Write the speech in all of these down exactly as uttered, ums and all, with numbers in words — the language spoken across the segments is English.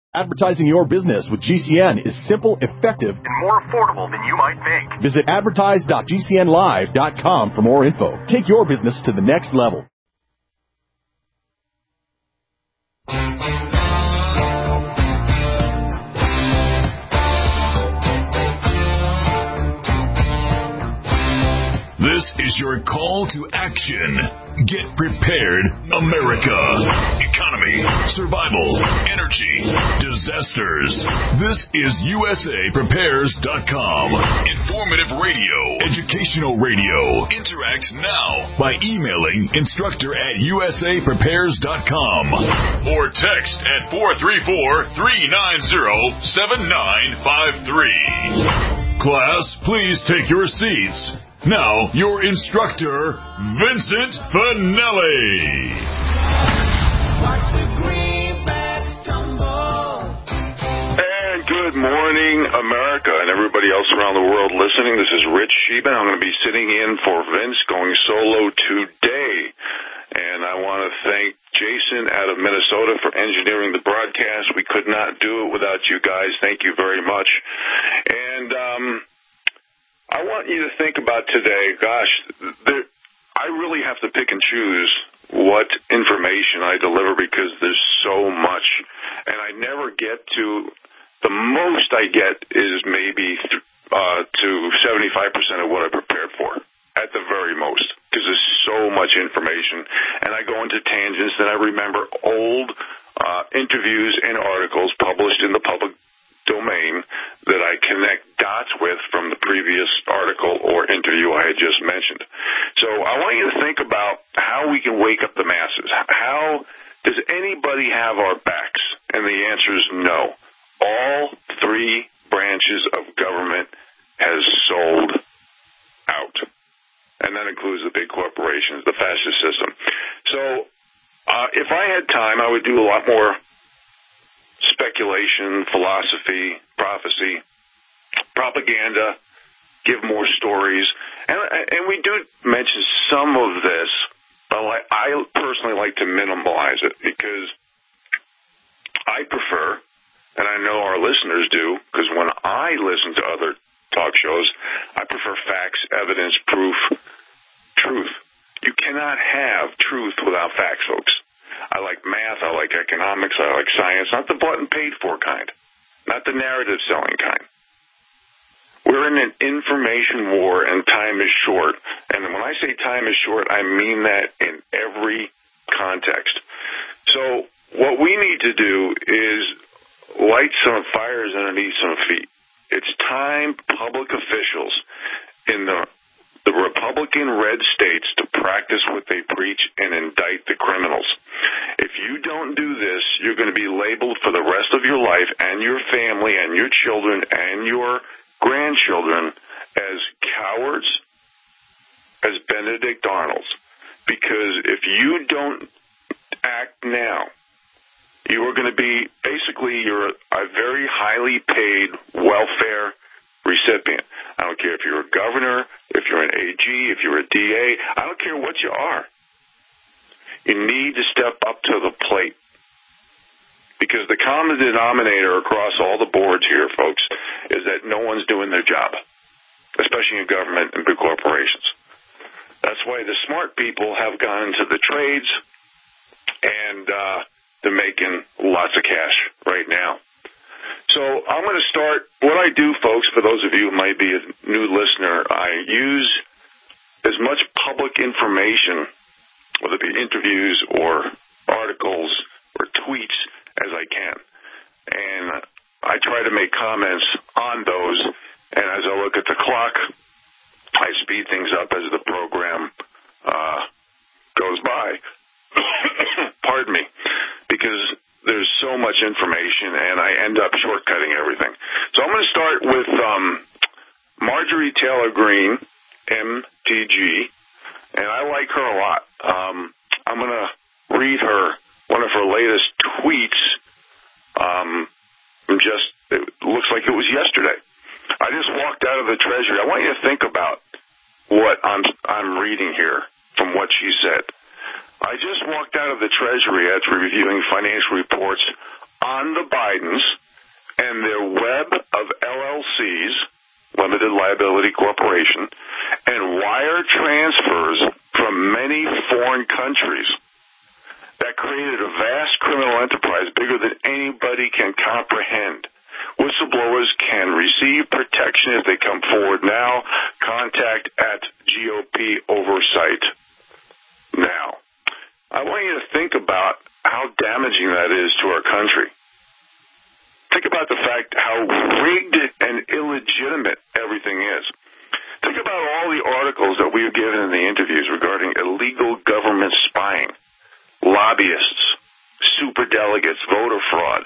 Advertising your business with G C N is simple, effective, and more affordable than you might think. Visit advertise dot g c n live dot com for more info. Take your business to the next level. This is your call to action. Get prepared, America. Economy, survival, energy, disasters. This is U S A Prepares dot com. Informative radio, educational radio. Interact now by emailing instructor at U S A Prepares dot com or text at four three four, three nine zero, seven nine five three. Class, please take your seats. Now, your instructor, Vincent Finelli. Watch the greenbacks tumble. And good morning, America, and everybody else around the world listening. This is Rich Sheben. I'm going to be sitting in for Vince, going solo today. And I want to thank Jason out of Minnesota for engineering the broadcast. We could not do it without you guys. Thank you very much. And, um... I want you to think about today, gosh, there, I really have to pick and choose what information I deliver because there's so much, and I never get to, the most I get is maybe uh, to seventy-five percent of what I prepared for, at the very most, because there's so much information, and I go into tangents, and I remember old uh, interviews and articles published in the public domain that I connect dots with from the previous article or interview I had just mentioned. So I want you to think about how we can wake up the masses. How does anybody have our backs? And the answer is no. All three branches of government has sold out. And that includes the big corporations, the fascist system. So uh, if I had time, I would do a lot more speculation, philosophy, prophecy, propaganda, give more stories. And, and we do mention some of this, but I personally like to minimize it because I prefer, and I know our listeners do, because when I listen to other talk shows, I prefer facts, evidence, proof, truth. You cannot have truth without facts, folks. I like math, I like economics, I like science, not the bought and paid for kind, not the narrative selling kind. We're in an information war and time is short. And when I say time is short, I mean that in every context. So what we need to do is light some fires underneath some feet. It's time public officials in the the Republican red states to practice what they preach and indict the criminals. If you don't do this, you're going to be labeled for the rest of your life and your family and your children and your grandchildren as cowards, as Benedict Arnolds. Because if you don't act now, you are going to be, basically, you're a very highly paid welfare recipient. I don't care if you're a governor, if you're an A G, if you're a D A. I don't care what you are. You need to step up to the plate. Because the common denominator across all the boards here, folks, is that no one's doing their job, especially in government and big corporations. That's why the smart people have gone into the trades, and uh, they're making lots of cash right now. So I'm going to start. What I do, folks, for those of you who might be a new listener, I use as much public information, whether it be interviews or articles or tweets, as I can. And I try to make comments on those. And as I look at the clock, I speed things up as the program uh, goes by. Pardon me. Because there's so much information, and I end up shortcutting everything. So I'm going to start with um, Marjorie Taylor Greene, M T G, and I like her a lot. Um, I'm going to read her, one of her latest tweets. Um, just, it looks like it was yesterday. I just walked out of the Treasury. I want you to think about what I'm, I'm reading here from what she said. I just walked out of the Treasury after reviewing financial reports on the Bidens, Limited Liability Corporation, and wire transfers from many foreign countries that created a vast criminal enterprise bigger than anybody can comprehend. Whistleblowers can receive protection if they come forward now. Contact at G O P Oversight now. I want you to think about how damaging that is to our country. Think about the fact how rigged and illegitimate everything is. Think about all the articles that we have given in the interviews regarding illegal government spying, lobbyists, superdelegates, voter fraud,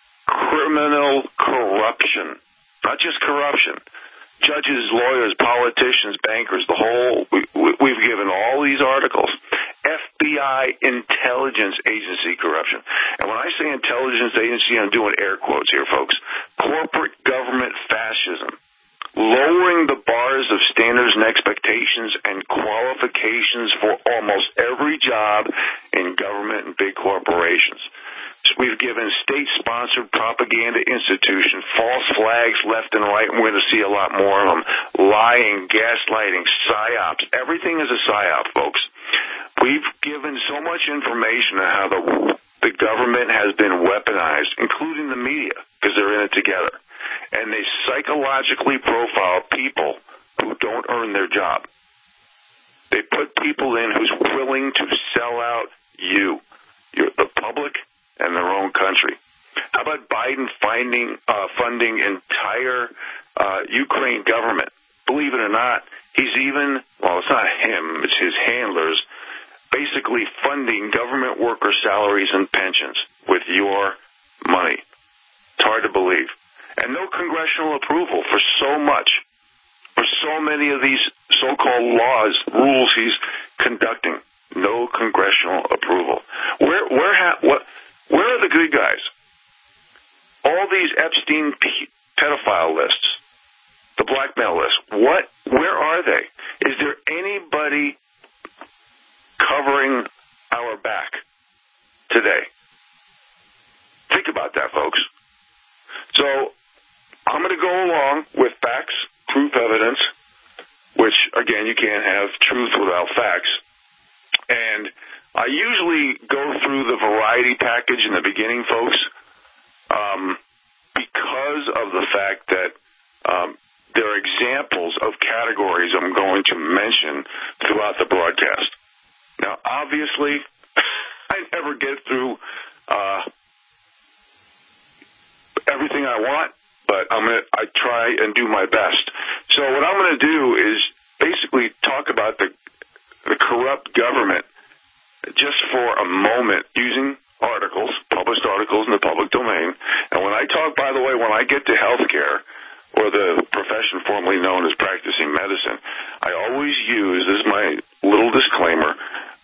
criminal corruption, not just corruption, judges, lawyers, politicians, bankers, the whole, we, we've given all these articles. F B I intelligence agency corruption. And when I say intelligence agency, I'm doing air quotes here, folks. Corporate government fascism. Lowering the bars of standards and expectations and qualifications for almost every job in government and big corporations. So we've given state-sponsored propaganda institutions false flags left and right, and we're going to see a lot more of them. Lying, gaslighting, psyops. Everything is a psyop, folks. We've given so much information on how the, the government has been weaponized, including the media, because they're in it together. And they psychologically profile people who don't earn their job. They put people in who's willing to sell out you, you're the public, and their own country. How about Biden finding, uh, funding entire uh, Ukraine government? Believe it or not, he's even, well, it's not him, it's his handlers, basically funding government worker salaries and pensions with your money. It's hard to believe. And no congressional approval for so much, for so many of these so-called laws, rules he's conducting. No congressional approval. Where, where, ha- what, where are the good guys? All these Epstein pedophile lists, the blackmail list, what, where are they? Is there anybody covering our back today? Think about that, folks. So I'm going to go along with facts, proof, evidence, which, again, you can't have truth without facts. And I usually go through the variety package in the beginning, folks, um, because of the fact that um, there are examples of categories I'm going to mention throughout the broadcast. Now, obviously, I never get through uh, everything I want, but I'm gonna I try and do my best. So what I'm going to do is basically talk about the the corrupt government just for a moment using articles, published articles in the public domain. And when I talk, by the way, when I get to healthcare or the profession formerly known as practicing medicine, I always use, this is my little disclaimer,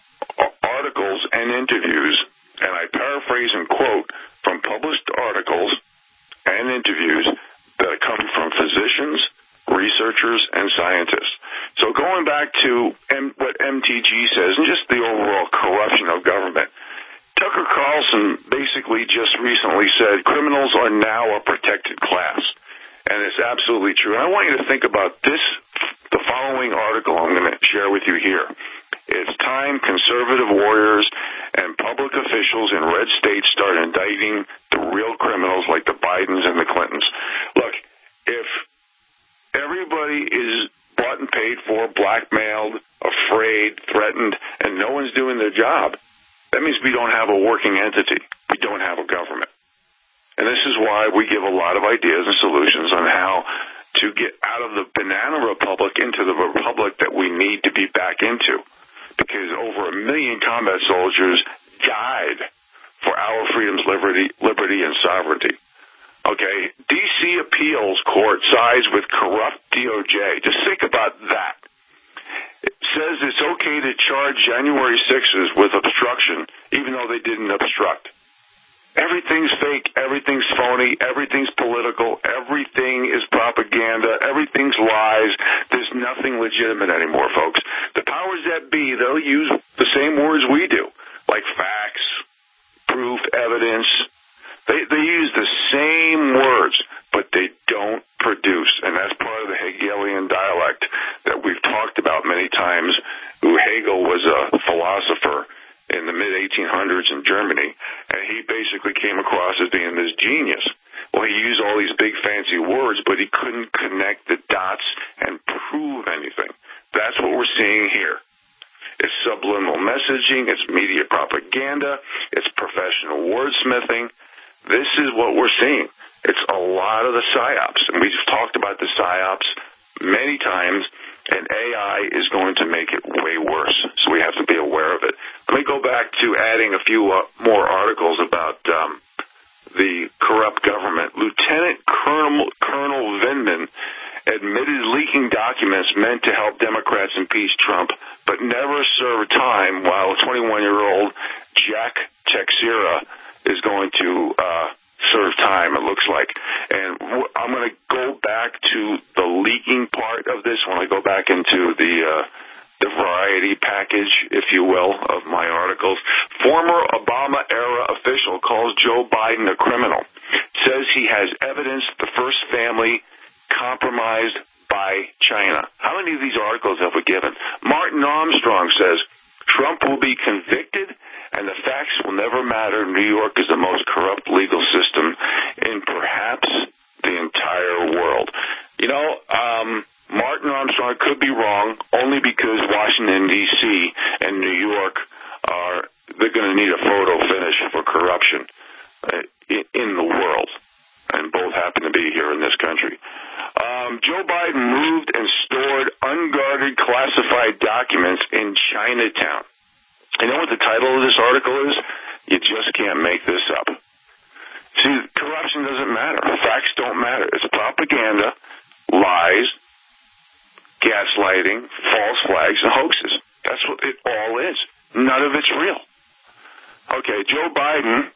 articles and interviews, and I paraphrase and quote from published articles and interviews that come from physicians, researchers, and scientists. So going back to M- what M T G says, and just the overall corruption of government, Tucker Carlson basically just recently said criminals are now a protected class. And it's absolutely true. And I want you to think about this, the following article I'm going to share with you here. It's time conservative warriors and public officials in red states start indicting the real criminals like the Bidens and the Clintons. Look, if everybody is bought and paid for, blackmailed, afraid, threatened, and no one's doing their job, that means we don't have a working entity. We don't have a government. And this is why we give a lot of ideas and solutions on how to get out of the banana republic into the republic that we need to be back into. Because over a million combat soldiers died for our freedoms, liberty, liberty, and sovereignty. Okay, D C appeals court sides with corrupt D O J. Just think about that. It says it's okay to charge January sixers with obstruction, even though they didn't obstruct. Everything's fake, everything's phony, everything's political, everything is propaganda, everything's lies. There's nothing legitimate anymore, folks. The powers that be, they'll use the same words we do, like facts, proof, evidence. They they use the same words, but they don't produce, and that's part of the genius. Well, he used all these big fancy words, but he couldn't connect the dots and prove anything. That's what we're seeing here. It's subliminal messaging, it's media propaganda, it's professional wordsmithing. This is what we're seeing. It's a lot of the psyops, and we've talked about the psyops many times, and A I is going to make it way worse, so we have to be aware of it. Let me go back to adding a few uh, more articles about um, the corrupt government. Lieutenant Colonel, Colonel Vindman admitted leaking documents meant to help Democrats impeach Trump, but never served time, while a twenty-one-year-old Jack Teixeira is going to uh, serve time, it looks like. And w- I'm going to go back to the leaking part of this when I go back into the uh, the variety package, if you will, of my articles. Former Obama-era official calls Joe Biden a criminal, says he has evidence the first family compromised by China. How many of these articles have we given? Martin Armstrong says Trump will be convicted and the facts will never matter. New York is the most corrupt legal system in perhaps the entire world. You know, um, Martin Armstrong could be wrong only because Washington, D C and New York are, they're going to need a photo finish for corruption uh, in the world. And both happen to be here in this country. Um, Joe Biden moved and stored unguarded classified documents in Chinatown. You know what the title of this article is? You just can't make this up. See, corruption doesn't matter. Facts don't matter. It's propaganda, lies, gaslighting, false flags, and hoaxes. That's what it all is. None of it's real. Okay, Joe Biden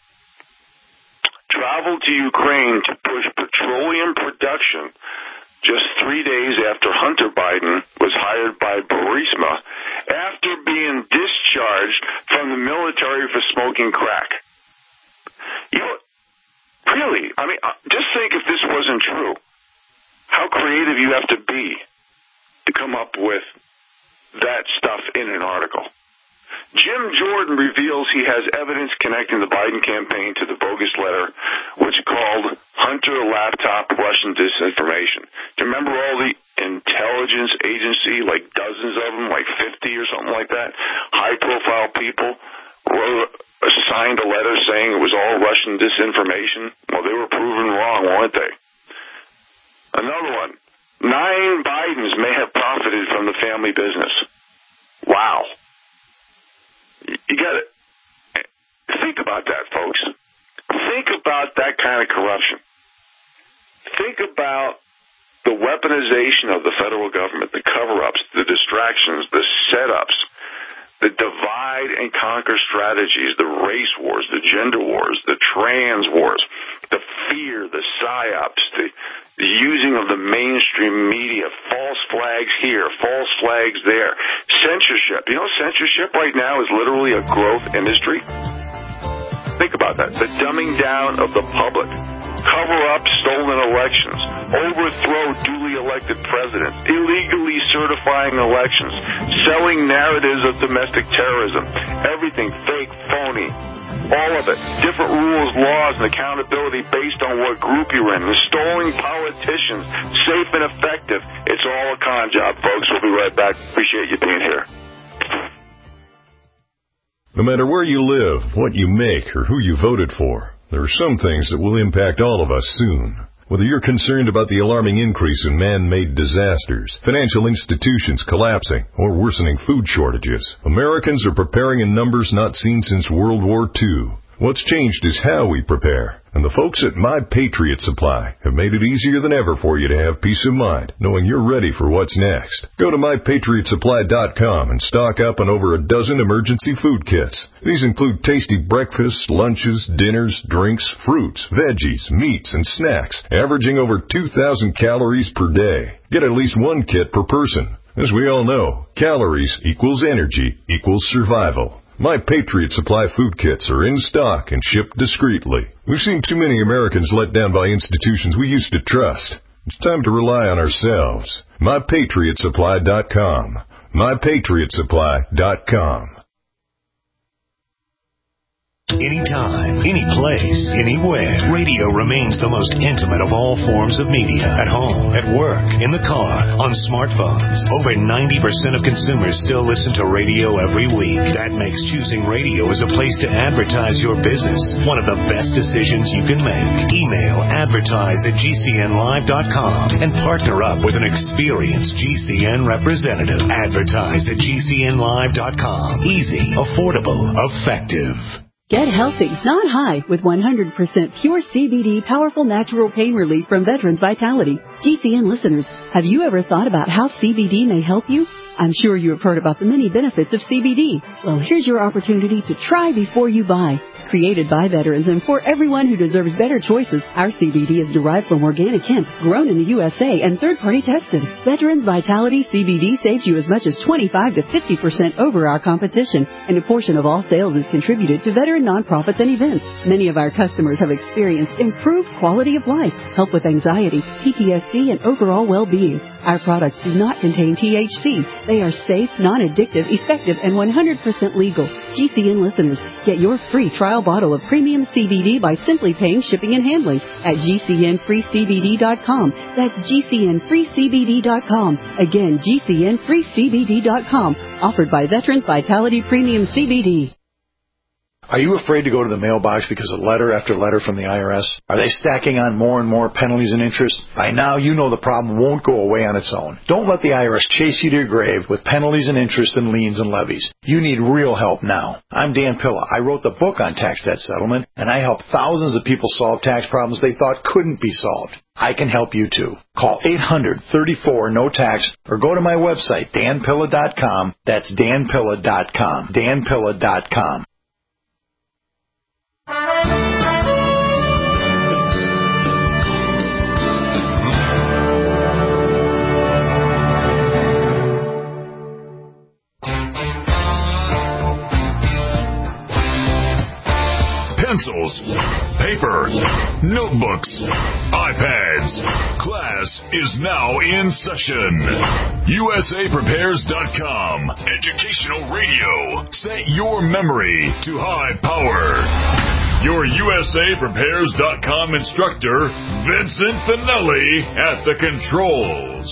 traveled to Ukraine to push petroleum production just three days after Hunter Biden was hired by Burisma after being discharged from the military for smoking crack. You know, really, I mean, just think if this wasn't true, how creative you have to be to come up with that stuff in an article. Jim Jordan reveals he has evidence connecting the Biden campaign to the bogus letter, which called Hunter laptop Russian disinformation. Do you remember all the intelligence agency, like dozens of them, like fifty or something like that, high-profile people wrote, signed a letter saying it was all Russian disinformation? Well, they were proven wrong, weren't they? Another one. Nine Bidens may have profited from the family business. Wow. You got to think about that, folks. Think about that kind of corruption. Think about the weaponization of the federal government, the cover-ups, the distractions, the setups, the divide and conquer strategies, the race wars, the gender wars, the trans wars, the fear, the psyops, the, the using of the mainstream media, false flags here, false flags there, censorship. You know, censorship right now is literally a growth industry. Think about that. The dumbing down of the public. Cover up stolen elections, overthrow duly elected presidents, illegally certifying elections, selling narratives of domestic terrorism, everything fake, phony, all of it. Different rules, laws, and accountability based on what group you're in. Installing politicians, safe and effective. It's all a con job, folks. We'll be right back. Appreciate you being here. No matter where you live, what you make, or who you voted for, there are some things that will impact all of us soon. Whether you're concerned about the alarming increase in man-made disasters, financial institutions collapsing, or worsening food shortages, Americans are preparing in numbers not seen since World War Two. What's changed is how we prepare. And the folks at My Patriot Supply have made it easier than ever for you to have peace of mind, knowing you're ready for what's next. Go to my patriot supply dot com and stock up on over a dozen emergency food kits. These include tasty breakfasts, lunches, dinners, drinks, fruits, veggies, meats, and snacks, averaging over two thousand calories per day. Get at least one kit per person. As we all know, calories equals energy equals survival. My Patriot Supply food kits are in stock and shipped discreetly. We've seen too many Americans let down by institutions we used to trust. It's time to rely on ourselves. my patriot supply dot com. my patriot supply dot com. Anytime, any place, anywhere, radio remains the most intimate of all forms of media. At home, at work, in the car, on smartphones. Over ninety percent of consumers still listen to radio every week. That makes choosing radio as a place to advertise your business one of the best decisions you can make. Email advertise at G C N live dot com and partner up with an experienced G C N representative. Advertise at G C N live dot com. Easy, affordable, effective. Get healthy, not high, with one hundred percent pure C B D powerful natural pain relief from Veterans Vitality. G C N listeners, have you ever thought about how C B D may help you? I'm sure you have heard about the many benefits of C B D. Well, here's your opportunity to try before you buy. Created by veterans and for everyone who deserves better choices, our C B D is derived from organic hemp, grown in the U S A and third-party tested. Veterans Vitality C B D saves you as much as twenty-five to fifty percent over our competition, and a portion of all sales is contributed to veteran nonprofits and events. Many of our customers have experienced improved quality of life, help with anxiety, P T S D, and overall well-being. Our products do not contain T H C. They are safe, non-addictive, effective, and one hundred percent legal. G C N listeners, get your free trial bottle of premium C B D by simply paying shipping and handling at G C N free C B D dot com. That's G C N free C B D dot com. Again, G C N free C B D dot com. Offered by Veterans Vitality Premium C B D. Are you afraid to go to the mailbox because of letter after letter from the I R S? Are they stacking on more and more penalties and interest? By now, you know the problem won't go away on its own. Don't let the I R S chase you to your grave with penalties and interest and liens and levies. You need real help now. I'm Dan Pilla. I wrote the book on tax debt settlement, and I help thousands of people solve tax problems they thought couldn't be solved. I can help you too. Call eight hundred, thirty-four, no tax or go to my website, dan pilla dot com. That's dan pilla dot com. dan pilla dot com. Pencils, paper, notebooks, iPads. Class is now in session. U S A prepares dot com. Educational radio. Set your memory to high power. Your U S A prepares dot com instructor, Vincent Finelli, at the controls.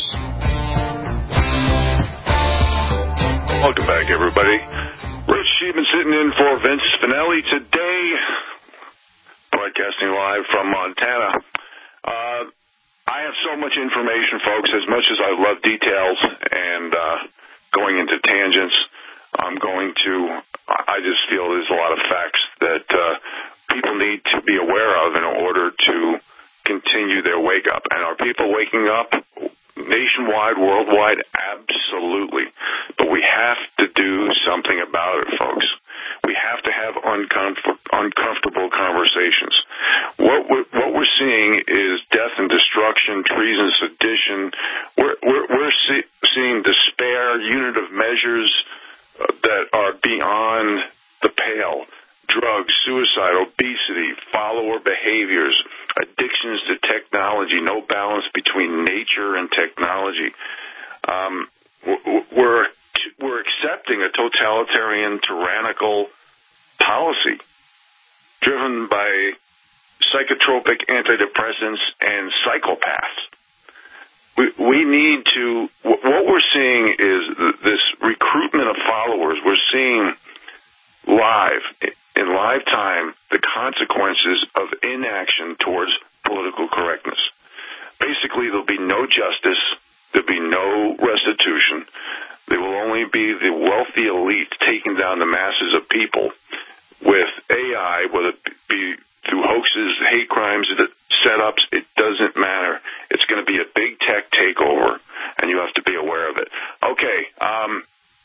Welcome back, everybody. Rich Sheepman sitting in for Vince Finelli today, broadcasting live from Montana. Uh, I have so much information, folks. As much as I love details and uh, going into tangents, I'm going to, I just feel there's a lot of facts that uh, people need to be aware of in order to continue their wake up. And are people waking up? Nationwide, worldwide, absolutely. But we have to do something about it, folks. We have to have uncomfort, uncomfortable conversations. What we're, what we're seeing is death and destruction, treason, sedition. We're, we're, we're see, seeing despair, unit of measures uh, that are beyond the pale. Drugs, suicide, obesity, follower behaviors, addictions to technology, no balance between nature and technology. Um, we're we're accepting a totalitarian, tyrannical policy driven by psychotropic antidepressants and psychopaths. We, we need to, what we're seeing is this recruitment of followers. We're seeing live, in live time, the consequences of inaction towards political correctness. Basically, there'll be no justice. There'll be no restitution. There will only be the wealthy elite taking down the masses of people with A I, whether it be through hoaxes, hate crimes, setups. It doesn't matter. It's going to be a big tech takeover, and you have to be aware of it. Okay, um...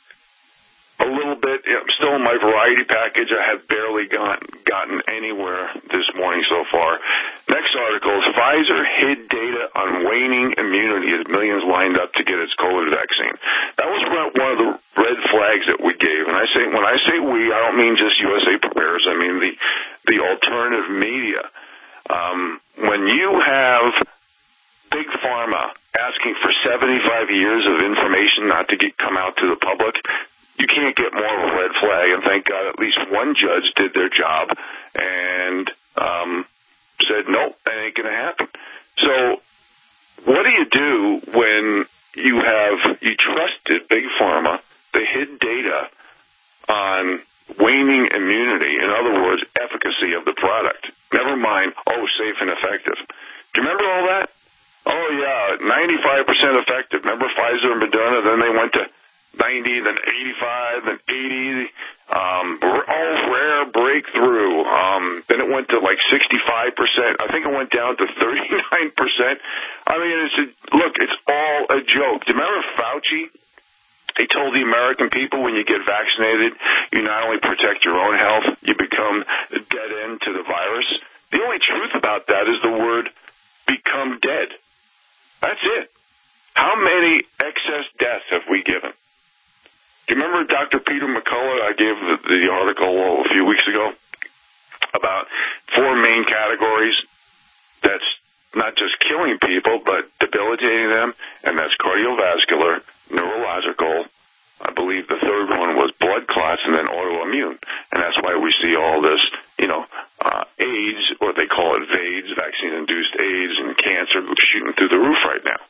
a little bit. I'm still in my variety package. I have barely gotten, gotten anywhere this morning so far. Next article is Pfizer hid data on waning immunity as millions lined up to get its COVID vaccine. That was one of the red flags that we gave. And I say, when I say we, I don't mean just U S A Prepares. I mean the the alternative media. Um, when you have Big Pharma asking for seventy-five years of information not to get come out to the public, you can't get more of a red flag, and thank God at least one judge did their job and um, said, nope, that ain't going to happen. So what do you do when you have, you trusted Big Pharma, they hid data on waning immunity, in other words, efficacy of the product. Never mind, oh, safe and effective. Do you remember all that? Oh, yeah, ninety-five percent effective. Remember Pfizer and Moderna? Then they went to ninety, then eighty-five, then eighty. Um, all rare breakthrough. Um, then it went to like sixty-five percent. I think it went down to thirty-nine percent. I mean, it's a, look, it's all a joke. Do you remember Fauci? He told the American people when you get vaccinated, you not only protect your own health, you become a dead end to the virus. The only truth about that is the word become dead. That's it. How many excess deaths have we given? Do you remember Doctor Peter McCullough? I gave the, the article a few weeks ago about four main categories that's not just killing people, but debilitating them, and that's cardiovascular, neurological, I believe the third one was blood clots, and then autoimmune. And that's why we see all this, you know, uh, AIDS, or they call it VAIDS, vaccine-induced AIDS, and cancer shooting through the roof right now.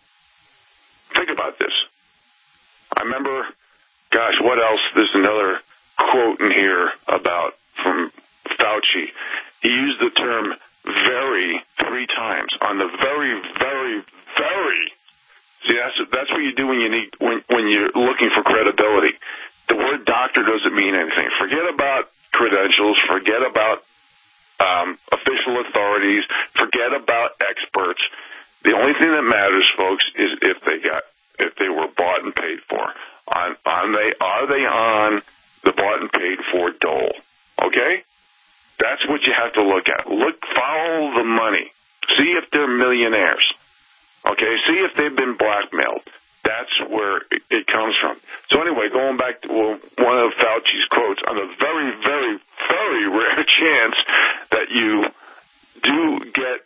Think about this. I remember, gosh, what else? There's another quote in here about, from Fauci. He used the term very three times on the very, very, very. See, that's that's what you do when you need when when you're looking for credibility. The word doctor doesn't mean anything. Forget about credentials. Forget about um, official authorities. Forget about experts. The only thing that matters, folks, is if they got if they were bought and paid for. On on they are they on the bought and paid for dole? Okay, that's what you have to look at. Look, follow the money. See if they're millionaires. Okay, see if they've been blackmailed. That's where it, it comes from. So anyway, going back to well, one of Fauci's quotes, on the very, very, very rare chance that you do get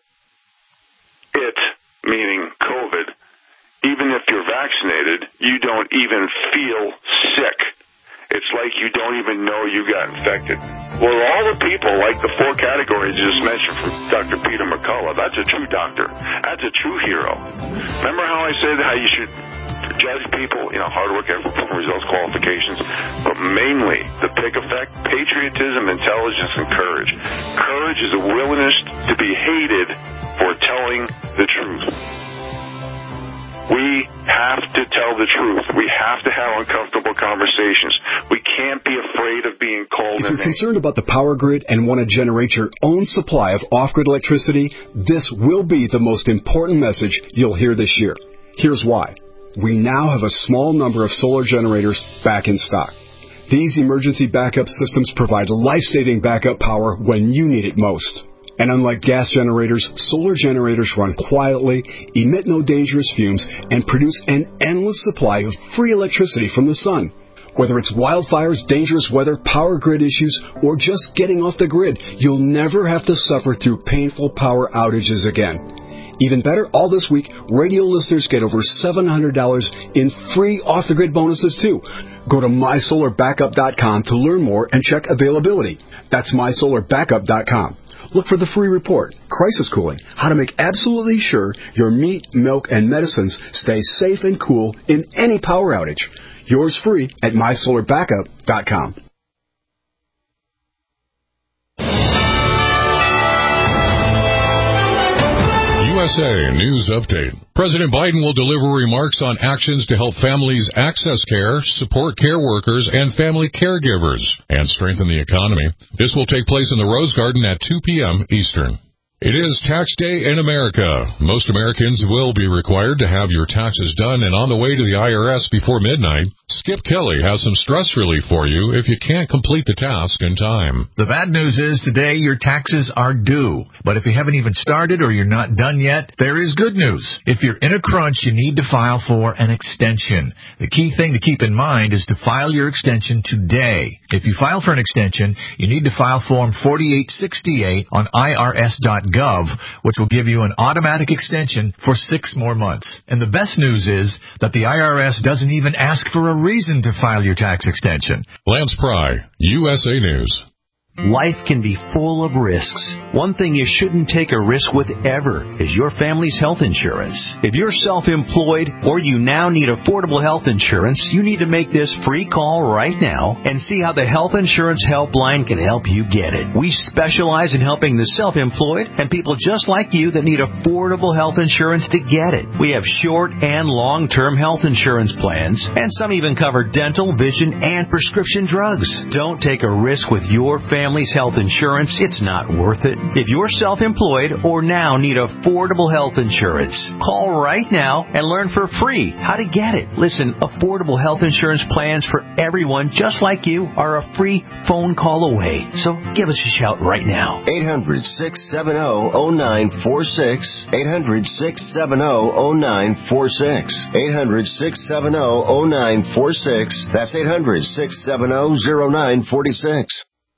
it, meaning COVID, even if you're vaccinated, you don't even feel sick. It's like you don't even know you got infected. Well, all the people, like the four categories you just mentioned from Doctor Peter McCullough, that's a true doctor. That's a true hero. Remember how I said how you should judge people, you know, hard work, effort, results, qualifications, but mainly the pick effect, patriotism, intelligence, and courage. Courage is a willingness to be hated for telling the truth. We have to tell the truth. We have to have uncomfortable conversations. We can't be afraid of being called. If you're concerned about the power grid and want to generate your own supply of off-grid electricity, this will be the most important message you'll hear this year. Here's why. We now have a small number of solar generators back in stock. These emergency backup systems provide life-saving backup power when you need it most. And unlike gas generators, solar generators run quietly, emit no dangerous fumes, and produce an endless supply of free electricity from the sun. Whether it's wildfires, dangerous weather, power grid issues, or just getting off the grid, you'll never have to suffer through painful power outages again. Even better, all this week, radio listeners get over seven hundred dollars in free off-the-grid bonuses, too. Go to my solar backup dot com to learn more and check availability. That's my solar backup dot com. Look for the free report, Crisis Cooling, how to make absolutely sure your meat, milk, and medicines stay safe and cool in any power outage. Yours free at my solar backup dot com. U S A News Update. President Biden will deliver remarks on actions to help families access care, support care workers and family caregivers, and strengthen the economy. This will take place in the Rose Garden at two p.m. Eastern. It is tax day in America. Most Americans will be required to have your taxes done and on the way to the I R S before midnight. Skip Kelly has some stress relief for you if you can't complete the task in time. The bad news is today your taxes are due. But if you haven't even started or you're not done yet, there is good news. If you're in a crunch, you need to file for an extension. The key thing to keep in mind is to file your extension today. If you file for an extension, you need to file Form forty-eight sixty-eight on I R S dot gov, which will give you an automatic extension for six more months. And the best news is that the I R S doesn't even ask for a reason to file your tax extension. Lance Pry, U S A News. Life can be full of risks. One thing you shouldn't take a risk with ever is your family's health insurance. If you're self-employed or you now need affordable health insurance, you need to make this free call right now and see how the Health Insurance Helpline can help you get it. We specialize in helping the self-employed and people just like you that need affordable health insurance to get it. We have short and long-term health insurance plans, and some even cover dental, vision, and prescription drugs. Don't take a risk with your family. Family's health insurance, it's not worth it. If you're self-employed or now need affordable health insurance, call right now and learn for free how to get it. Listen, affordable health insurance plans for everyone just like you are a free phone call away. So give us a shout right now. eight hundred, six seven zero, zero nine four six. eight hundred, six seven zero, zero nine four six. eight hundred, six seven zero, zero nine four six. That's eight hundred, six seven zero, zero nine four six.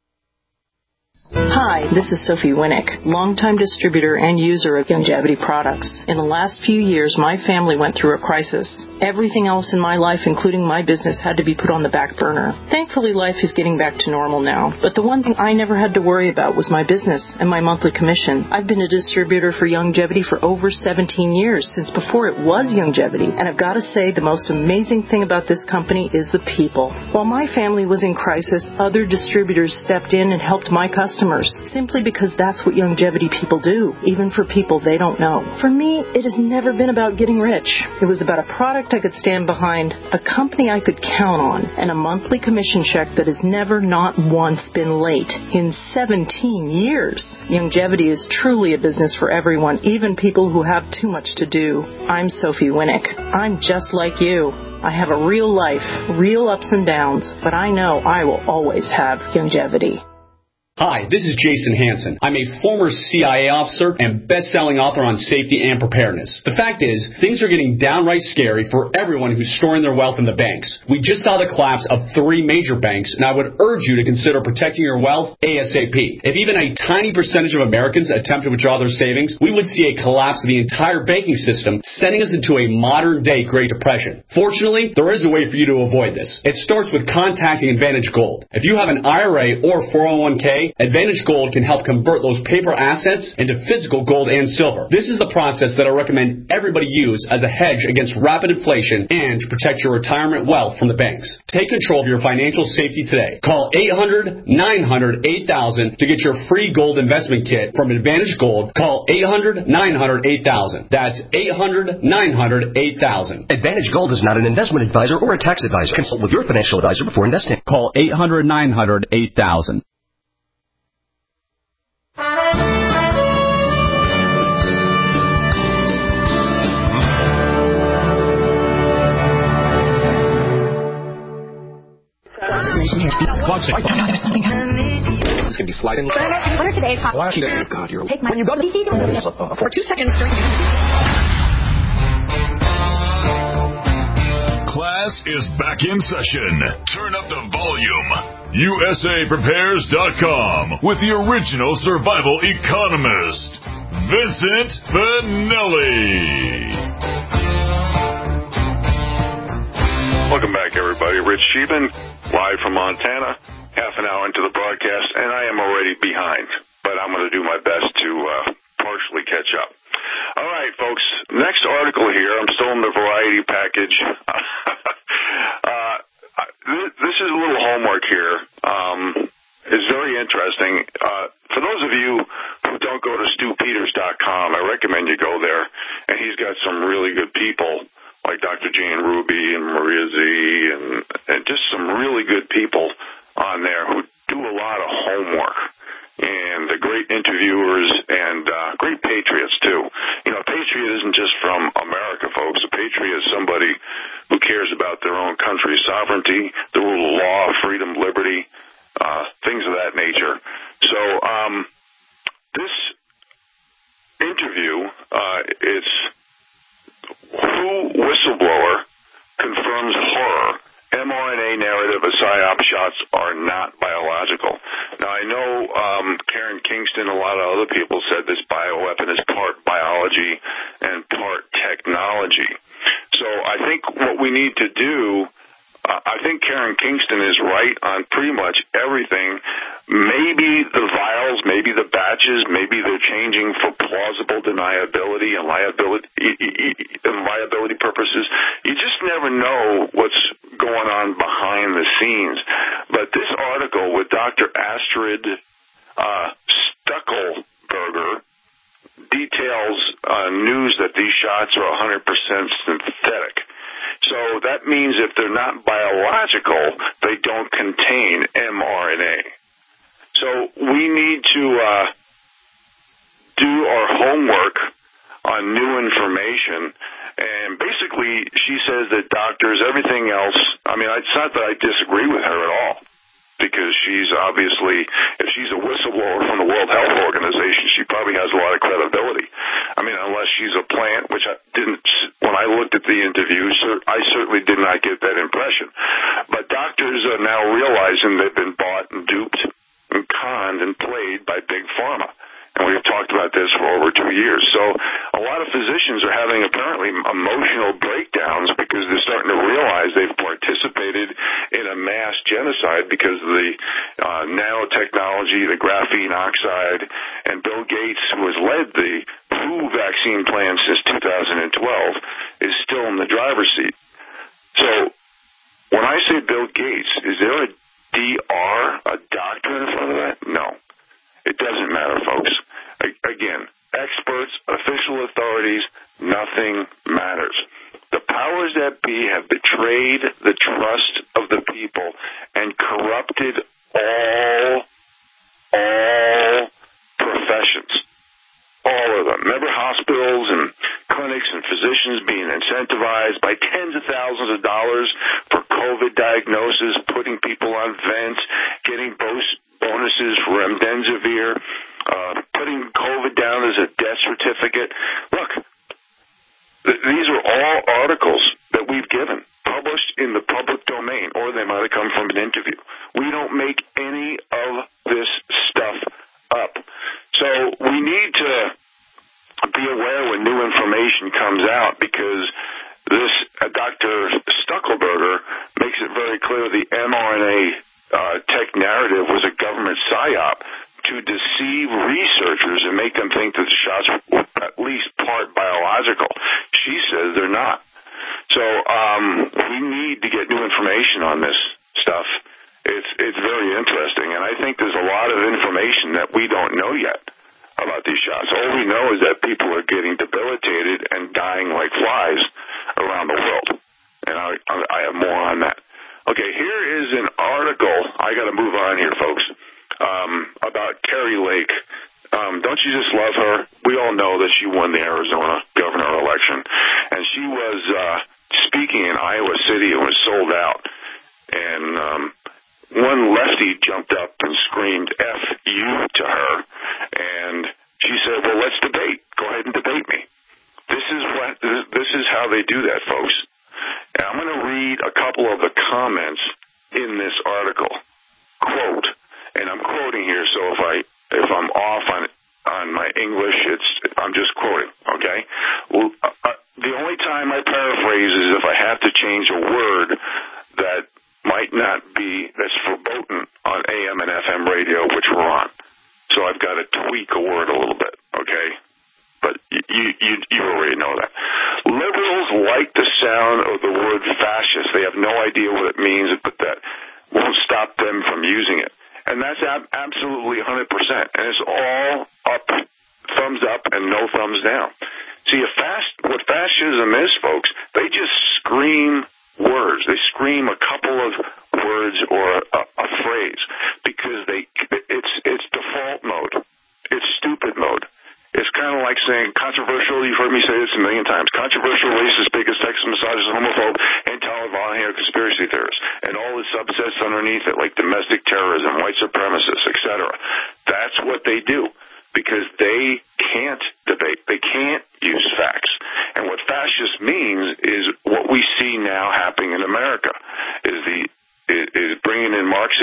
Hi, this is Sophie Winnick, longtime distributor and user of Youngevity products. In the last few years, my family went through a crisis. Everything else in my life, including my business, had to be put on the back burner. Thankfully, life is getting back to normal now. But the one thing I never had to worry about was my business and my monthly commission. I've been a distributor for Youngevity for over seventeen years, since before it was Youngevity. And I've got to say, the most amazing thing about this company is the people. While my family was in crisis, other distributors stepped in and helped my customers, simply because that's what Youngevity people do, even for people they don't know. For me, it has never been about getting rich. It was about a product I could stand behind, a company I could count on, and a monthly commission check that has never, not once, been late in seventeen years. Youngevity is truly a business for everyone, even people who have too much to do. I'm Sophie Winnick. I'm just like you. I have a real life, real ups and downs, but I know I will always have Youngevity. Hi, this is Jason Hansen. I'm a former C I A officer and best-selling author on safety and preparedness. The fact is, things are getting downright scary for everyone who's storing their wealth in the banks. We just saw the collapse of three major banks, and I would urge you to consider protecting your wealth ASAP. If even a tiny percentage of Americans attempt to withdraw their savings, we would see a collapse of the entire banking system, sending us into a modern-day Great Depression. Fortunately, there is a way for you to avoid this. It starts with contacting Advantage Gold. If you have an I R A or four oh one k, Advantage Gold can help convert those paper assets into physical gold and silver. This is the process that I recommend everybody use as a hedge against rapid inflation and to protect your retirement wealth from the banks. Take control of your financial safety today. Call eight hundred, nine hundred, eight thousand to get your free gold investment kit from Advantage Gold. Call eight hundred, nine hundred, eight thousand. That's eight hundred, nine hundred, eight thousand. Advantage Gold is not an investment advisor or a tax advisor. Consult with your financial advisor before investing. Call eight hundred, nine hundred, eight thousand. It's going to be sliding. What are today's hot? God, you're... Take my... When you go to... For two seconds during... Class is back in session. Turn up the volume. U S A Prepares dot com with the original survival economist, Vincent Finelli. Welcome back, everybody. Rich Sheehan, live from Montana, half an hour into the broadcast, and I am already behind, but I'm going to do my best to uh, partially catch up. All right, folks, next article here, I'm still in the variety package. uh, this is a little homework here. Um, it's very interesting. Uh, for those of you who don't go to Stu Peters dot com, I recommend you go there, and he's got some really good people, like Doctor Jane Ruby and Maria Z, and, and just some really good people on there who do a lot of homework. And the great interviewers and uh, great patriots, too. You know, a patriot isn't just from America, folks. A patriot is somebody who cares about their own country's sovereignty, the rule of law, freedom, liberty, uh, things of that nature. So um, this interview, uh, it's Who Whistleblower Confirms Horror, mRNA Narrative, a PSYOP shots are not biological. Now, I know um, Karen Kingston and a lot of other people said this bioweapon is part biology and part technology. So I think what we need to do, uh, I think Karen Kingston is right on pretty much everything. Maybe the vials, maybe the batches, maybe they're changing for plausible deniability and liability, and liability purposes. You just never know what's going on behind the scenes. But this article with Doctor Astrid uh, Stuckelberger details uh, news that these shots are one hundred percent synthetic. So that means if they're not biological, they don't contain mRNA. So we need to uh, do our homework on new information. And basically, she says that doctors, everything else, I mean, it's not that I disagree with her at all, because she's obviously, if she's a whistleblower from the World Health Organization, she probably has a lot of credibility. I mean, unless she's a plant, which I didn't, when I looked at the interviews, I certainly did not get that impression. But doctors are now realizing they've been bought and duped and conned and played by Big Pharma. And we've talked about this for over two years. So a lot of physicians are having apparently emotional breakdowns because they're starting to realize they've participated in a mass genocide because of the uh, nanotechnology, the graphene oxide, and Bill Gates, who has led the W H O vaccine plan since two thousand twelve, is still in the driver's seat. So when I say Bill Gates, is there a D R, a doctor in front of that? No. It doesn't matter, folks. Again, experts, official authorities, nothing matters. The powers that be have betrayed the trust of the people and corrupted all, all professions. All of them. Remember hospitals and clinics and physicians being incentivized by tens of thousands of dollars for COVID diagnosis, putting people on vents, getting bonuses for remdesivir, uh, putting COVID down as a death certificate. Look, th- these are all articles that we've given, published in the public domain, or they might have come from an interview. We don't make any of this stuff up. So we need to be aware when new information comes out, because this uh, Doctor Stuckelberger makes it very clear the mRNA uh, tech narrative was a government psyop to deceive researchers and make them think that the shots were at least part biological. She says they're not. So um, we need to get new information on this stuff. It's it's very interesting, and I think there's a lot of information that we don't know yet about these shots. All we know is that people are getting debilitated and dying like flies around the world, and I, I have more on that. Okay, here is an article. I got to move on here, folks, um, about Kari Lake. Um, don't you just love her? We all know that she won the Arizona governor election, and she was uh, speaking in Iowa City and was sold out, and um, one lefty jumped up and screamed F you to her, and she said, well, let's debate. Go ahead and debate me. This is what, this is how they do that, folks. And I'm going to read a couple of the comments in this article. Quote, and I'm quoting here, so if I, if I'm off on, on my English, it's, I'm just quoting, okay? Well, uh, the only time I paraphrase is if I have to change a word that might not be, that's verboten on A M and F M radio, which we're on. So I've got to tweak a word a little bit, okay? But you, you, you already know that. Liberals like the sound of the word fascist. They have no idea what it means, but that won't stop them from using it. And that's ab- absolutely one hundred percent. And it's all up, thumbs up and no thumbs down. See, a fast, what fascism is, folks, they just scream words. They scream a couple of words or a, a phrase because they it's it's default mode. It's stupid mode. It's kind of like saying controversial. You've heard me say this a million times. Controversial, racist, bigot, sexist, misogynist, homophobe, intolerant, violent, conspiracy theorists, and all the subsets underneath it, like domestic terrorism, white supremacists, et cetera. That's what they do because they can't debate. They can't use facts. And what fascist means is what we see now happening in America is the is bringing in Marxist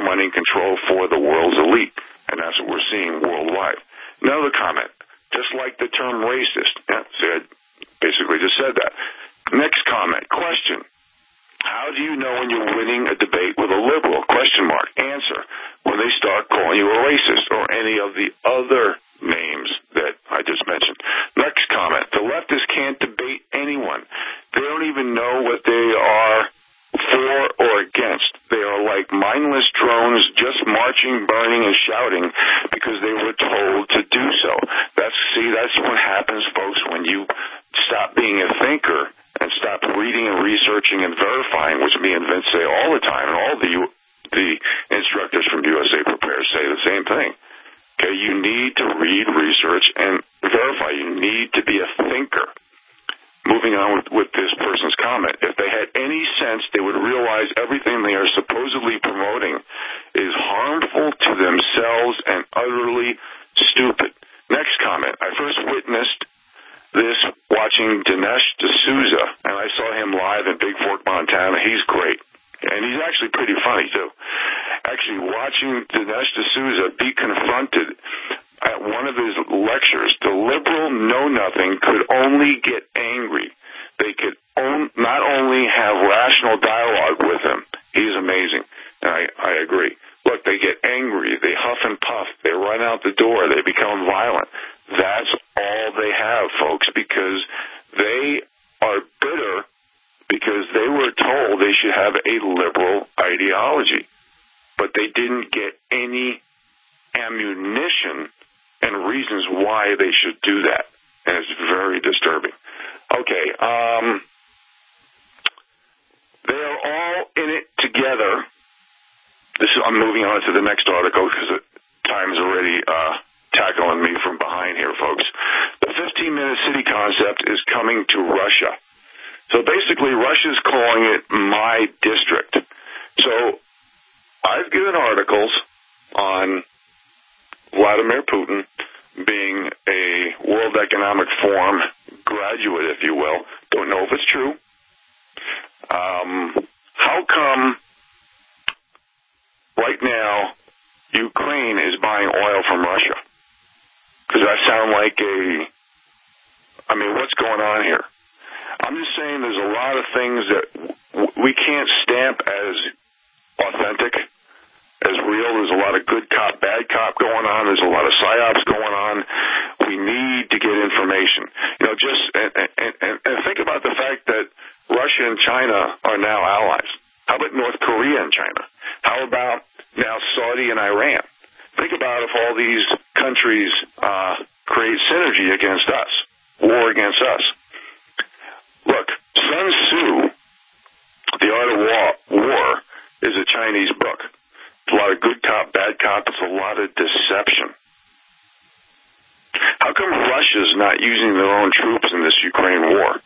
money and control for the world's elite. And that's what we're seeing worldwide. Another comment, just like the term racist. Yeah, see, I basically just said that. Next comment, question. How do you know when you're winning a debate with a liberal? Question mark. Answer. When they start calling you a racist or any of the other names that I just mentioned. Next comment. The leftists can't debate anyone. They don't even know what they are for or against. They are like mindless drones just marching, burning, and shouting because they were told to do so. That's, see, that's what happens, folks, when you stop being a thinker and stop reading and researching and verifying, which me and Vince say all the time, and all the the instructors from U S A Prepare say the same thing. Okay, you need to read, research, and verify. You need to be a thinker. Moving on with, with this person's comment, if they had any sense, they would realize everything they are supposedly promoting is harmful to themselves and utterly stupid. Next comment, I first witnessed this watching Dinesh D'Souza, and I saw him live in Big Fork, Montana. He's great, and he's actually pretty funny, too. Actually, watching Dinesh D'Souza be confronted at one of his lectures, the liberal know-nothing could only get angry. They could on, not only have rational dialogue with him. He's amazing, and I, I agree. Look, they get angry, they huff and puff, they run out the door, they become violent. That's all they have, folks, because they are bitter because they were told they should have a liberal ideology. But they didn't get any ammunition and reasons why they should do that. And it's very disturbing. Okay, um, they are all in it together. This is, I'm moving on to the next article because the time is already uh, tackling me from behind here, folks. The fifteen-minute city concept is coming to Russia. So basically, Russia's calling it my district. So I've given articles on Vladimir Putin being a World Economic Forum graduate, if you will. Don't know if it's true. Um, how come right now Ukraine is buying oil from Russia? Does that sound like a... I mean, what's going on here? I'm just saying there's a lot of things that w- we can't stamp as authentic, as real. There's a lot of good cop, bad cop going on. There's a lot of psyops going on. We need to get information. You know, just and, and, and, and think about the fact that Russia and China are now allies. How about North Korea and China? How about now Saudi and Iran? Think about if all these countries uh, create synergy against us, war against us. Look, Sun Tzu, The Art of War, War is a Chinese book. It's a lot of good cop, bad cop. It's a lot of deception. How come Russia's not using their own troops in this Ukraine war?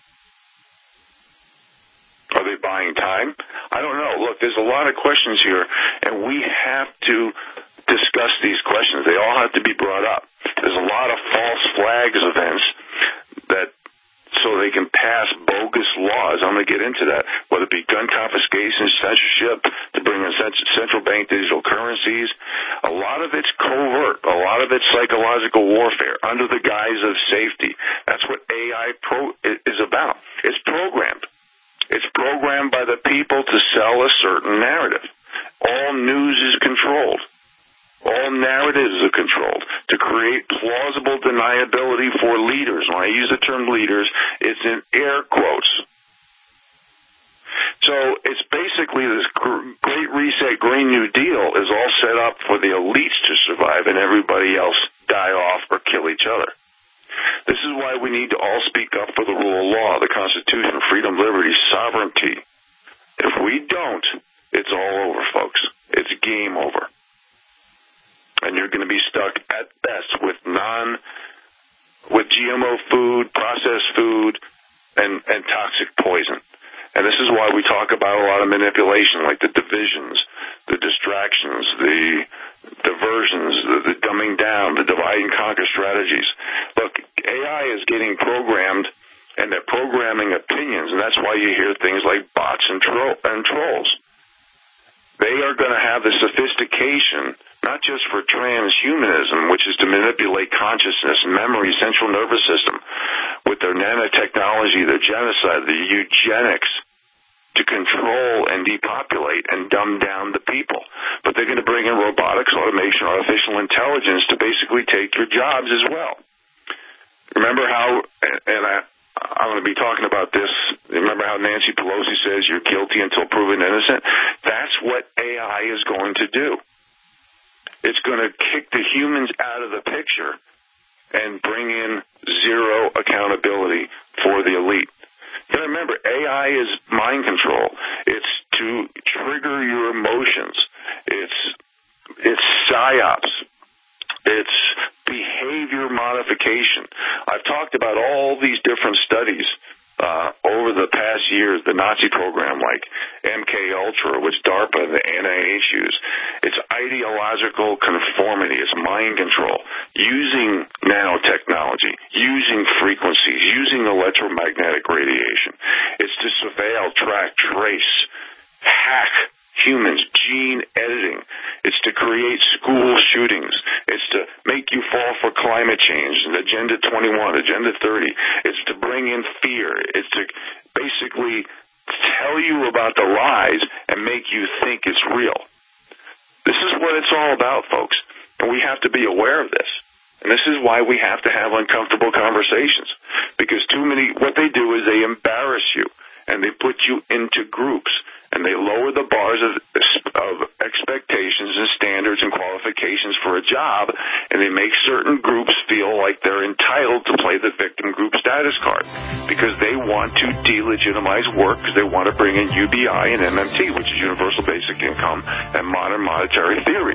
Are they buying time? I don't know. Look, there's a lot of questions here, and we have to discuss these questions. They all have to be brought up. There's a lot of false flags events that so they can pass bogus laws. I'm going to get into that, whether it be gun confiscation, censorship, to bring in central bank digital currencies. A lot of it's covert. A lot of it's psychological warfare under the guise of safety. That's what A I pro is about. It's programmed. It's programmed by the people to sell a certain narrative. All news is controlled. All narratives are controlled to create plausible deniability for leaders. When I use the term leaders, it's in air quotes. So it's basically this Great Reset Green New Deal is all set up for the elites to survive and everybody else die off or kill each other. This is why we need to all speak up for the rule of law, the Constitution, freedom, liberty, sovereignty. If we don't, it's all over, folks. It's game over. And you're going to be stuck at best with non, with G M O food, processed food, and, and toxic poison. And this is why we talk about a lot of manipulation, like the divisions, the distractions, the diversions, the, the dumbing down, the divide and conquer strategies. Look, A I is getting programmed, and they're programming opinions, and that's why you hear things like bots and, tro- and trolls. They are going going to have the sophistication, not just for transhumanism, which is to manipulate consciousness, memory, central nervous system, with their nanotechnology, their genocide, the eugenics, to control and depopulate and dumb down the people. But they're going to bring in robotics, automation, artificial intelligence to basically take your jobs as well. Remember how, and I, I'm going to be talking about this, remember how Nancy Pelosi says you're guilty until proven innocent? That's what A I is going to do. It's going to kick the humans out of the picture and bring in zero accountability for the elite. You gotta remember, A I is mind control. It's to trigger your emotions. It's it's psyops. It's behavior modification. I've talked about all these different studies uh, over the past years, the Nazi program like M K Ultra, which DARPA and the N I H use. It's ideological conformity. It's mind control. Using nanotechnology, using frequencies, using electromagnetic radiation. It's to surveil, track, trace, hack humans, gene editing. It's to create school shootings. It's to make you fall for climate change, and Agenda twenty-one, Agenda thirty. It's to bring in fear. It's to basically tell you about the lies and make you think it's real. This is what it's all about, folks, and we have to be aware of this. And this is why we have to have uncomfortable conversations, because too many, what they do is they embarrass you, and they put you into groups, and they lower the bars of, of expectations and standards and qualifications for a job, and they make certain groups feel like they're entitled to play the victim group status card because they want to delegitimize work, because they want to bring in U B I and M M T, which is Universal Basic Income, and modern monetary theory.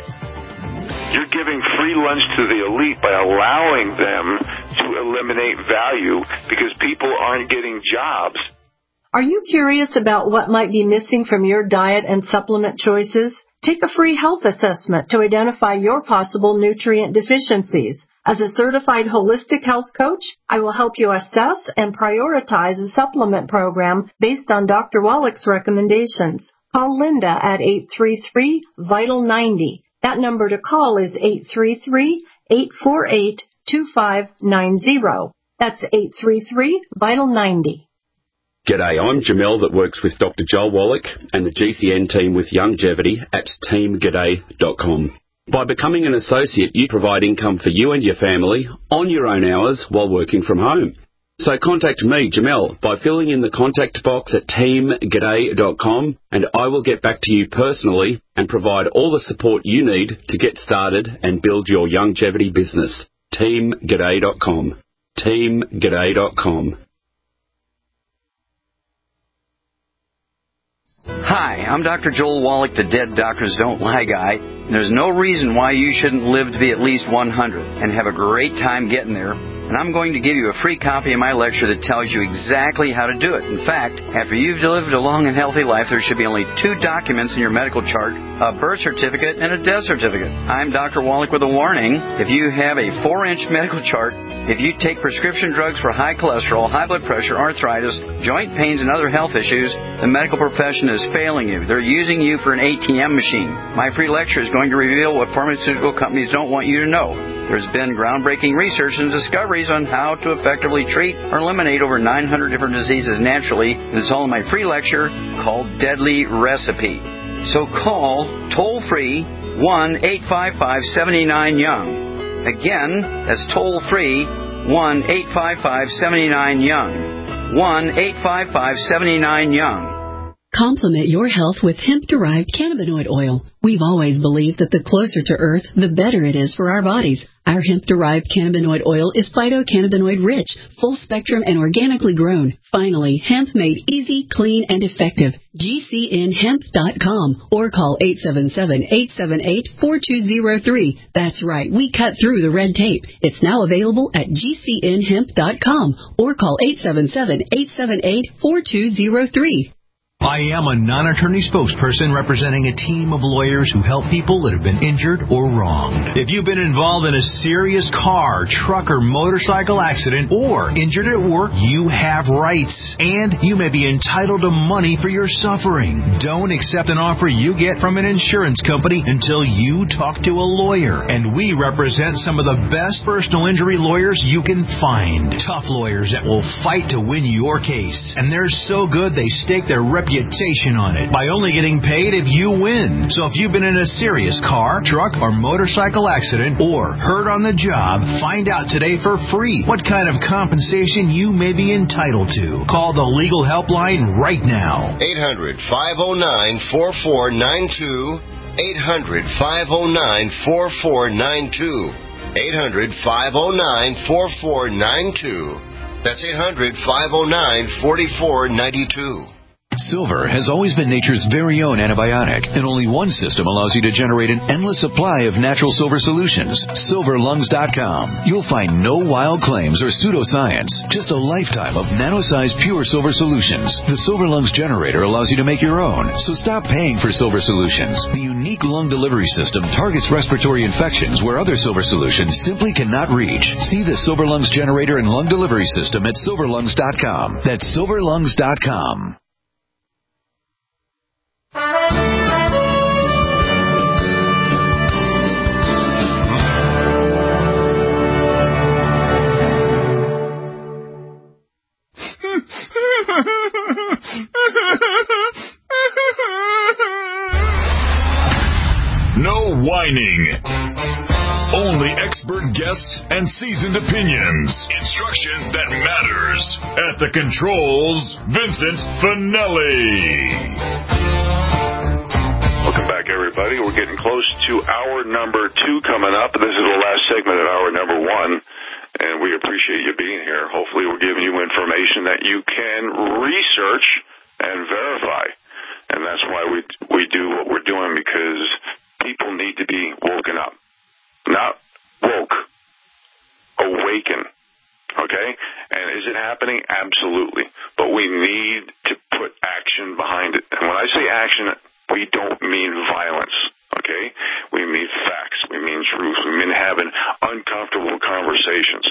You're giving free lunch to the elite by allowing them to eliminate value because people aren't getting jobs. Are you curious about what might be missing from your diet and supplement choices? Take a free health assessment to identify your possible nutrient deficiencies. As a certified holistic health coach, I will help you assess and prioritize a supplement program based on Doctor Wallach's recommendations. Call Linda at eight three three, vital ninety. That number to call is eight three three, eight four eight, two five nine zero. That's eight three three, vital ninety. G'day, I'm Jamel that works with Doctor Joel Wallach and the G C N team with Longevity at team g'day dot com. By becoming an associate, you provide income for you and your family on your own hours while working from home. So contact me, Jamel, by filling in the contact box at team g'day dot com, and I will get back to you personally and provide all the support you need to get started and build your longevity business. team g'day dot com. team g'day dot com. Hi, I'm Doctor Joel Wallach, the Dead Doctors Don't Lie guy. There's no reason why you shouldn't live to be at least one hundred and have a great time getting there. And I'm going to give you a free copy of my lecture that tells you exactly how to do it. In fact, after you've lived a long and healthy life, there should be only two documents in your medical chart, a birth certificate and a death certificate. I'm Doctor Wallach with a warning. If you have a four-inch medical chart, if you take prescription drugs for high cholesterol, high blood pressure, arthritis, joint pains, and other health issues, the medical profession is failing you. They're using you for an A T M machine. My free lecture is going to reveal what pharmaceutical companies don't want you to know. There's been groundbreaking research and discoveries on how to effectively treat or eliminate over nine hundred different diseases naturally. And it's all in my free lecture called Deadly Recipe. So call toll-free one eight five five, seven nine, young. Again, that's toll-free one eight five five, seven nine, young. one eight five five, seven nine, young. Complement your health with hemp-derived cannabinoid oil. We've always believed that the closer to Earth, the better it is for our bodies. Our hemp-derived cannabinoid oil is phytocannabinoid-rich, full-spectrum, and organically grown. Finally, hemp made easy, clean, and effective. G C N hemp dot com or call eight seven seven, eight seven eight, four two zero three. That's right, we cut through the red tape. It's now available at G C N hemp dot com or call eight seven seven, eight seven eight, four two zero three. I am a non-attorney spokesperson representing a team of lawyers who help people that have been injured or wronged. If you've been involved in a serious car, truck, or motorcycle accident or injured at work, you have rights, and you may be entitled to money for your suffering. Don't accept an offer you get from an insurance company until you talk to a lawyer, and we represent some of the best personal injury lawyers you can find. Tough lawyers that will fight to win your case, and they're so good they stake their reputation on it by only getting paid if you win. So if you've been in a serious car, truck, or motorcycle accident or hurt on the job, find out today for free what kind of compensation you may be entitled to. Call the legal helpline right now. eight hundred, five oh nine, four four nine two. eight hundred, five oh nine, four four nine two. eight hundred, five oh nine, four four nine two. That's eight hundred, five oh nine, four four nine two. Silver has always been nature's very own antibiotic, and only one system allows you to generate an endless supply of natural silver solutions. silver lungs dot com. You'll find no wild claims or pseudoscience, just a lifetime of nano-sized pure silver solutions. The Silver Lungs generator allows you to make your own, so stop paying for silver solutions. The unique lung delivery system targets respiratory infections where other silver solutions simply cannot reach. See the Silver Lungs generator and lung delivery system at silver lungs dot com. That's silver lungs dot com. No whining. Only expert guests and seasoned opinions. Instruction that matters. At the controls, Vincent Finelli. Welcome back, everybody. We're getting close to hour number two coming up. This is the last segment of hour number one, and we appreciate you being here. Hopefully we're giving you information that you can research and verify, and that's why we we do what we're doing, because people need to be woken up. Not woke, awaken, okay? And is it happening? Absolutely. But we need to put action behind it. And when I say action, we don't mean violence, okay? We mean facts. We mean truth. We mean having uncomfortable conversations.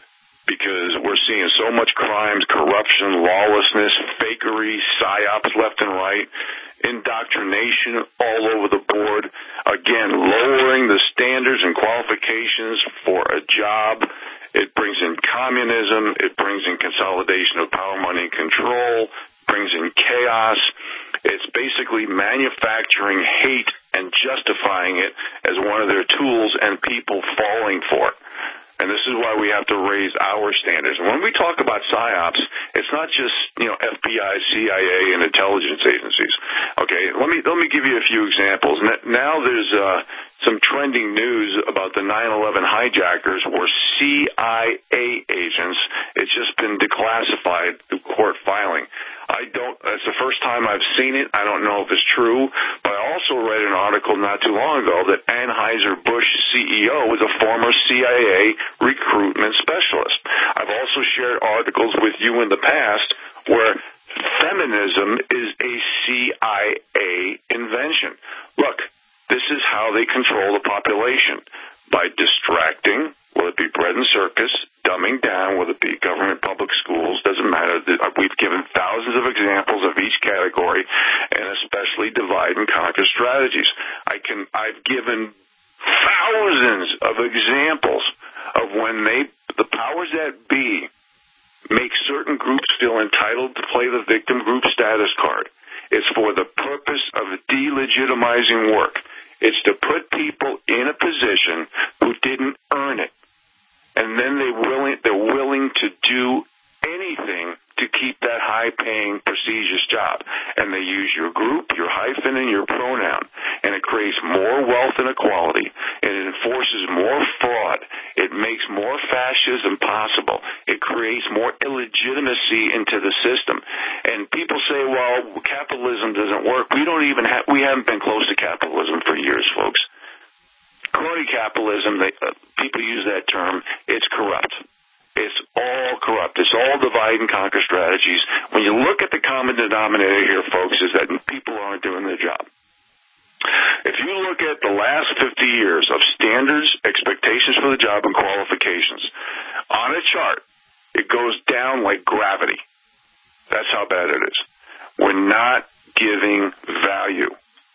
Because we're seeing so much crimes, corruption, lawlessness, fakery, psyops left and right, indoctrination all over the board. Again, lowering the standards and qualifications for a job. It brings in communism. It brings in consolidation of power, money, and control. Brings in chaos. It's basically manufacturing hate and justifying it as one of their tools, and people falling for it. And this is why we have to raise our standards. And when we talk about psyops, it's not just, you know, F B I, C I A, and intelligence agencies. Okay, let me let me give you a few examples. Now there's uh, some trending news about the nine eleven hijackers were C I A agents. It's just been declassified through court filing. I don't, that's the first time I've seen it. I don't know if it's true, but I also read an article not too long ago that Anheuser-Busch C E O was a former C I A recruitment specialist. I've also shared articles with you in the past where feminism is a C I A invention. Look, this is how they control the population, by distracting, whether it be bread and circus, dumbing down, whether it be government, public schools, doesn't matter. We've given thousands of examples of each category, and especially divide and conquer strategies. I can, I've given thousands of examples of when they, the powers that be, make certain groups feel entitled to play the victim group status card. It's for the purpose of delegitimizing work. It's to put people in a position who didn't earn it. And then they willing, they're willing to do anything to keep that high-paying, prestigious job. And they use your group, your hyphen, and your pronoun. And it creates more wealth inequality. And it enforces more fraud. It makes more fascism possible. It creates more illegitimacy into the system. And people say, well, capitalism doesn't work. We don't even have, we haven't been close to capitalism for years, folks. Crony capitalism, they, uh, people use that term, it's corrupt. It's all corrupt. It's all divide and conquer strategies. When you look at the common denominator here, folks, is that people aren't doing their job. If you look at the last fifty years of standards, expectations for the job, and qualifications, on a chart, it goes down like gravity. That's how bad it is. We're not giving value.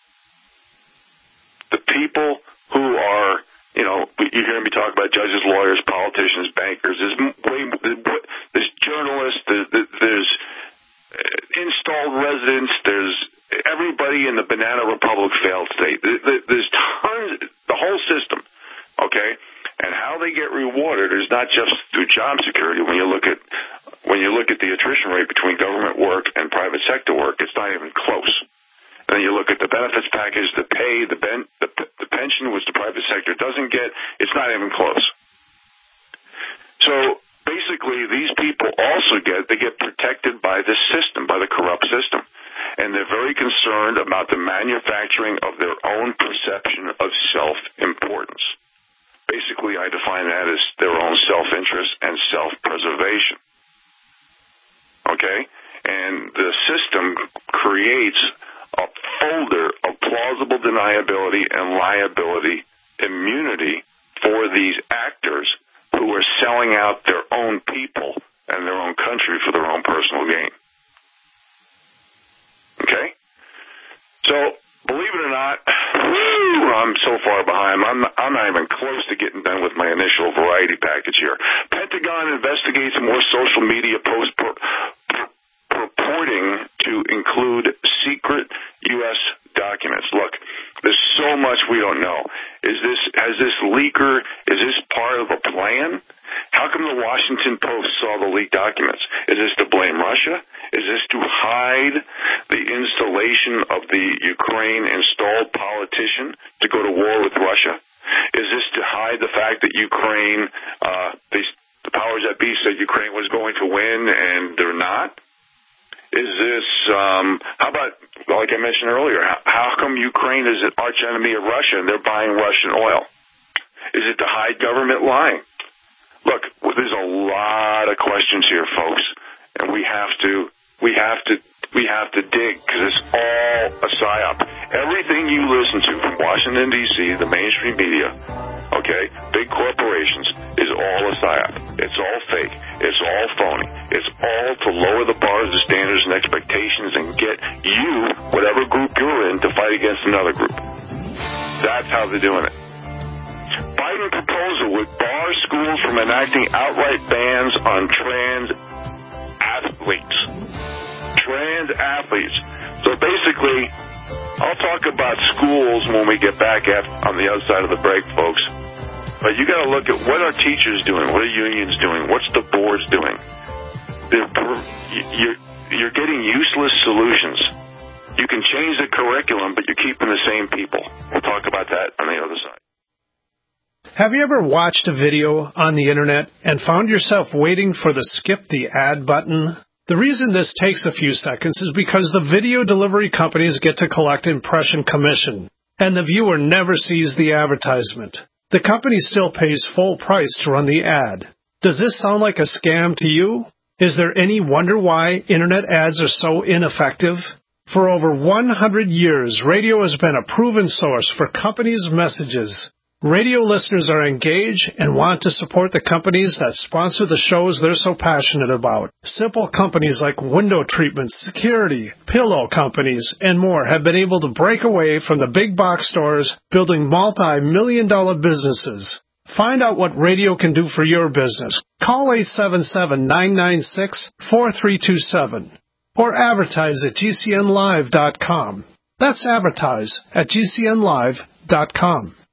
The people who are, you know, you hear me talk about judges, lawyers, politicians, bankers. There's way, there's journalists. There's, there's installed residents. There's everybody in the banana republic failed state. There's tons. The whole system, okay. And how they get rewarded is not just through job security. When you look at when you look at the attrition rate between government work and private sector work, it's not even close. And then you look at the benefits package, the pay, the, ben, the, the pension, which the private sector doesn't get, it's not even close. So basically, these people also get, they get protected by this system, by the corrupt system. And they're very concerned about the manufacturing of their own perception of self-importance. Basically, I define that as their own self-interest and self-preservation. Okay? And the system creates a folder of plausible deniability and liability immunity for these actors who are selling out their own people and their own country for their own personal gain. Okay? So, believe it or not, whoo, I'm so far behind. I'm, I'm not even close to getting done with my initial variety package here. Pentagon investigates more social media posts per, per, purporting to include secret U S documents. Look, there's so much we don't know. Is this, has this leaker, is this part of a plan? How come the Washington Post saw the leaked documents? Is this to blame Russia? Is this to hide the installation of the Ukraine installed politician to go to war with Russia? Is this to hide the fact that Ukraine, uh, they, the powers that be said Ukraine was going to win and they're not? Is this, um, how about, like I mentioned earlier, how, how come Ukraine is an arch enemy of Russia and they're buying Russian oil? Is it to hide government lying? Look, there's a lot of questions here, folks, and we have to, we have to, we have to dig because it's all a psyop. Everything you listen to from Washington, D C, the mainstream media, okay, big corporations, is all a psyop. It's all fake. It's all phony. It's all to lower the bars, the standards, and expectations and get you, whatever group you're in, to fight against another group. That's how they're doing it. Biden proposal would bar schools from enacting outright bans on trans athletes. Trans athletes. So basically, I'll talk about schools when we get back at, on the other side of the break, folks. But you got to look at what are teachers doing, what are unions doing, what's the boards doing. They're, you're, you're getting useless solutions. You can change the curriculum, but you're keeping the same people. We'll talk about that on the other side. Have you ever watched a video on the internet and found yourself waiting for the skip the ad button? The reason this takes a few seconds is because the video delivery companies get to collect impression commission, and the viewer never sees the advertisement. The company still pays full price to run the ad. Does this sound like a scam to you? Is there any wonder why internet ads are so ineffective? For over one hundred years, radio has been a proven source for companies' messages. Radio listeners are engaged and want to support the companies that sponsor the shows they're so passionate about. Simple companies like window treatment, security, pillow companies, and more have been able to break away from the big box stores, building multi-million dollar businesses. Find out what radio can do for your business. Call eight seven seven, nine nine six, four three two seven or advertise at G C N live dot com. That's advertise at G C N live dot com.